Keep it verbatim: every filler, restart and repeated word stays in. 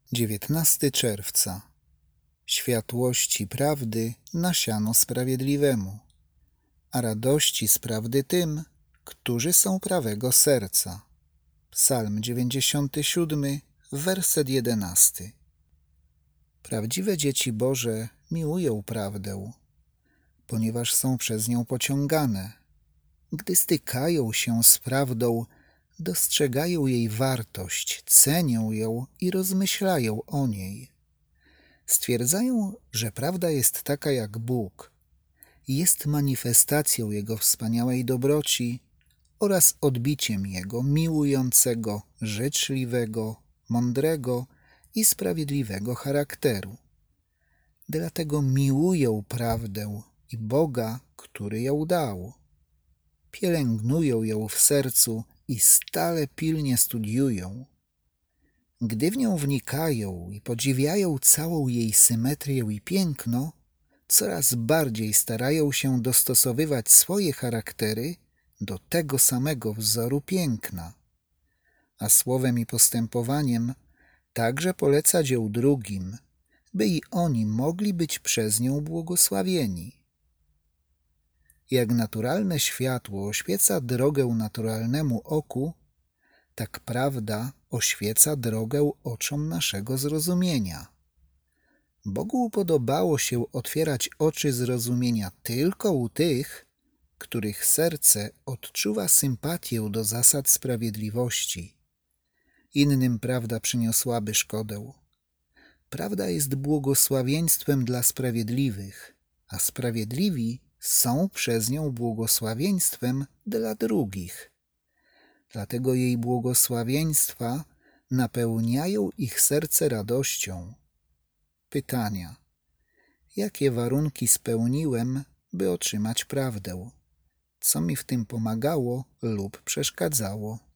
dziewiętnastego czerwca. Światłości prawdy nasiano sprawiedliwemu, a radości z prawdy tym, którzy są prawego serca. Psalm dziewięćdziesiąty siódmy, werset jedenasty. Prawdziwe dzieci Boże miłują prawdę, ponieważ są przez nią pociągane. Gdy stykają się z prawdą, dostrzegają jej wartość, cenią ją i rozmyślają o niej. Stwierdzają, że prawda jest taka jak Bóg, jest manifestacją Jego wspaniałej dobroci oraz odbiciem Jego miłującego, życzliwego, mądrego i sprawiedliwego charakteru. Dlatego miłują prawdę i Boga, który ją dał. Pielęgnują ją w sercu i stale pilnie studiują. Gdy w nią wnikają i podziwiają całą jej symetrię i piękno, coraz bardziej starają się dostosowywać swoje charaktery do tego samego wzoru piękna, a słowem i postępowaniem także polecać ją drugim, by i oni mogli być przez nią błogosławieni. Jak naturalne światło oświeca drogę naturalnemu oku, tak prawda oświeca drogę oczom naszego zrozumienia. Bogu upodobało się otwierać oczy zrozumienia tylko u tych, których serce odczuwa sympatię do zasad sprawiedliwości. Innym prawda przyniosłaby szkodę. Prawda jest błogosławieństwem dla sprawiedliwych, a sprawiedliwi są przez nią błogosławieństwem dla drugich. Dlatego jej błogosławieństwa napełniają ich serce radością. Pytania. Jakie warunki spełniłem, by otrzymać prawdę? Co mi w tym pomagało lub przeszkadzało?